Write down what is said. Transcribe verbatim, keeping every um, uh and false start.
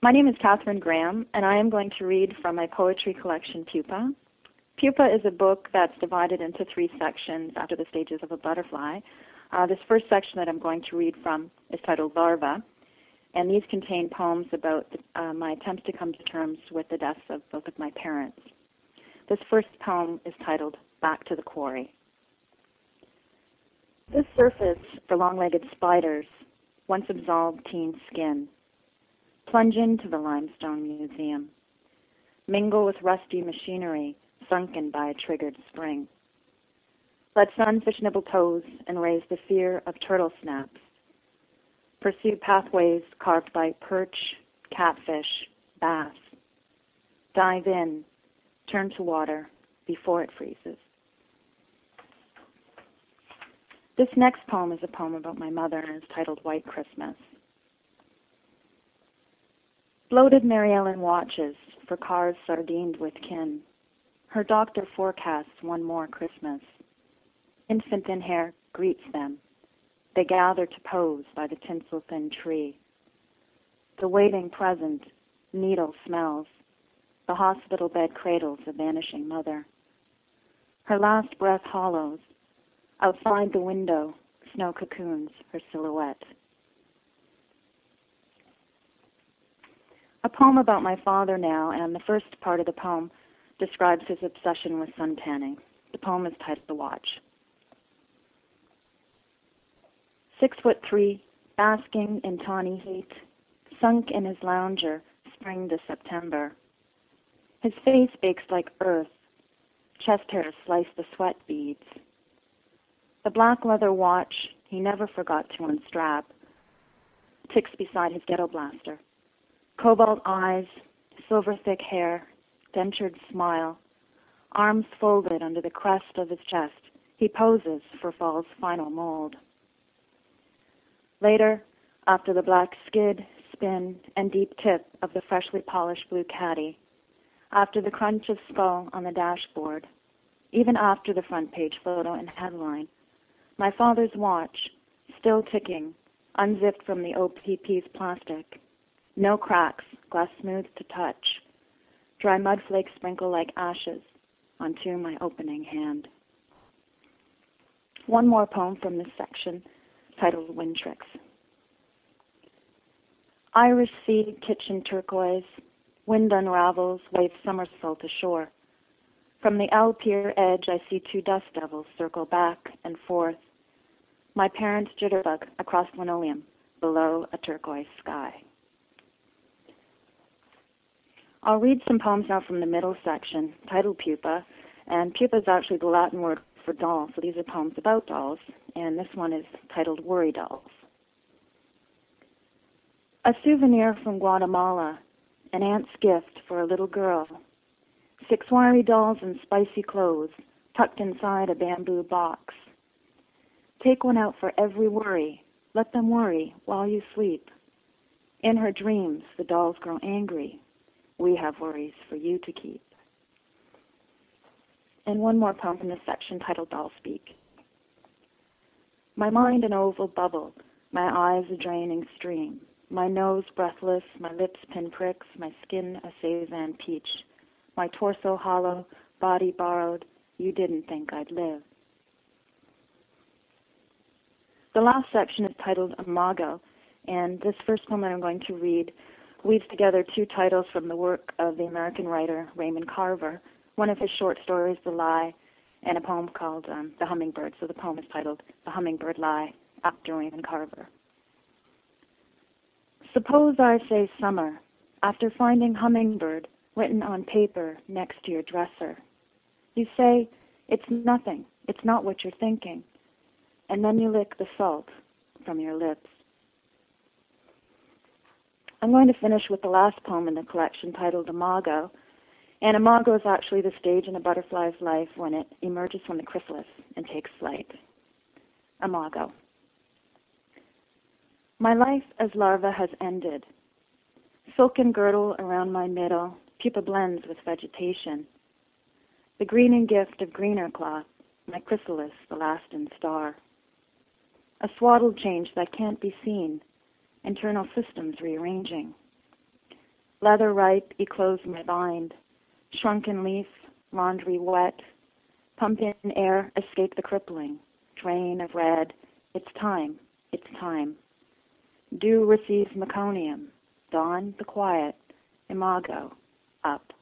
My name is Catherine Graham, and I am going to read from my poetry collection, Pupa. Pupa is a book that's divided into three sections after the stages of a butterfly. Uh, this first section that I'm going to read from is titled Larva, and these contain poems about uh, my attempts to come to terms with the deaths of both of my parents. This first poem is titled Back to the Quarry. This surface for long-legged spiders, once absolved teen skin. Plunge into the limestone museum. Mingle with rusty machinery sunken by a triggered spring. Let sunfish nibble toes and raise the fear of turtle snaps. Pursue pathways carved by perch, catfish, bass. Dive in, turn to water before it freezes. This next poem is a poem about my mother and is titled White Christmas. Bloated Mary Ellen watches for cars sardined with kin. Her doctor forecasts one more Christmas. Infant in hair greets them. They gather to pose by the tinsel-thin tree. The waiting present, needle smells. The hospital bed cradles a vanishing mother. Her last breath hollows. Outside the window, snow cocoons her silhouette. A poem about my father now, and the first part of the poem describes his obsession with sun tanning. The poem is titled The Watch. Six foot three, basking in tawny heat, sunk in his lounger, spring to September. His face bakes like earth, chest hairs slice the sweat beads. The black leather watch he never forgot to unstrap ticks beside his ghetto blaster. Cobalt eyes, silver thick hair, dentured smile, arms folded under the crest of his chest, he poses for fall's final mold. Later, after the black skid, spin, and deep tip of the freshly polished blue caddy, after the crunch of skull on the dashboard, even after the front page photo and headline, my father's watch, still ticking, unzipped from the O P P's plastic, no cracks, glass smooth to touch, dry mud flakes sprinkle like ashes onto my opening hand. One more poem from this section, titled Wind Tricks. Irish sea, kitchen turquoise, wind unravels, wave somersault ashore. From the L Pier edge, I see two dust devils circle back and forth. My parents jitterbug across linoleum, below a turquoise sky. I'll read some poems now from the middle section, titled Pupa, and pupa is actually the Latin word for doll, so these are poems about dolls, and this one is titled Worry Dolls. A souvenir from Guatemala, an aunt's gift for a little girl. Six wiry dolls in spicy clothes, tucked inside a bamboo box. Take one out for every worry. Let them worry while you sleep. In her dreams, the dolls grow angry. We have worries for you to keep. And one more poem from this section titled Doll Speak. My mind an oval bubble, my eyes a draining stream, my nose breathless, my lips pinpricks, my skin a Cezanne peach, my torso hollow, body borrowed, you didn't think I'd live. The last section is titled Imago, and this first poem that I'm going to read weaves together two titles from the work of the American writer Raymond Carver, one of his short stories, The Lie, and a poem called um, The Hummingbird. So the poem is titled The Hummingbird Lie, after Raymond Carver. Suppose I say summer, after finding hummingbird written on paper next to your dresser. You say, it's nothing, it's not what you're thinking, and then you lick the salt from your lips. I'm going to finish with the last poem in the collection titled Imago. And imago is actually the stage in a butterfly's life when it emerges from the chrysalis and takes flight. Imago. My life as larva has ended. Silken girdle around my middle, pupa blends with vegetation. The greening gift of greener cloth, my chrysalis, the last in star. A swaddled change that can't be seen, internal systems rearranging. Leather ripe, eclose my bind. Shrunken leaf, laundry wet. Pump in air, escape the crippling. Drain of red, it's time, it's time. Dew receives meconium. Dawn, the quiet. Imago, up.